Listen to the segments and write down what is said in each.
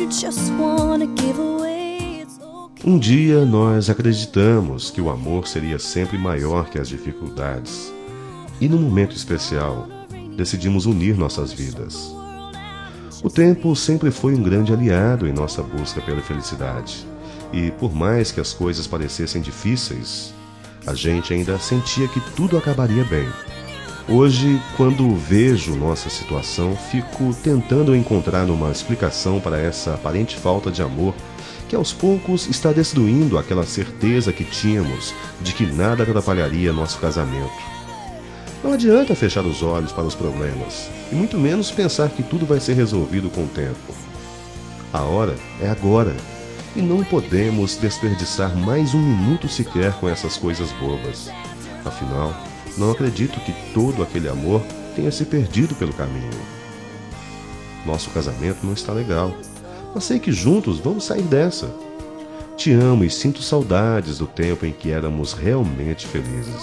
just wanna give away. It's okay. Um dia nós acreditamos que o amor seria sempre maior que as dificuldades. E num momento especial, decidimos unir nossas vidas. O tempo sempre foi um grande aliado em nossa busca pela felicidade. E por mais que as coisas parecessem difíceis, a gente ainda sentia que tudo acabaria bem. Hoje, quando vejo nossa situação, fico tentando encontrar uma explicação para essa aparente falta de amor que aos poucos está destruindo aquela certeza que tínhamos de que nada atrapalharia nosso casamento. Não adianta fechar os olhos para os problemas, e muito menos pensar que tudo vai ser resolvido com o tempo. A hora é agora, e não podemos desperdiçar mais um minuto sequer com essas coisas bobas. Afinal, não acredito que todo aquele amor tenha se perdido pelo caminho. Nosso casamento não está legal, mas sei que juntos vamos sair dessa. Te amo e sinto saudades do tempo em que éramos realmente felizes.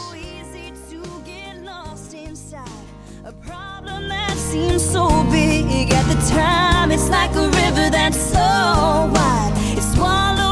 Seems so big at the time. It's like a river that's so wide. It swallows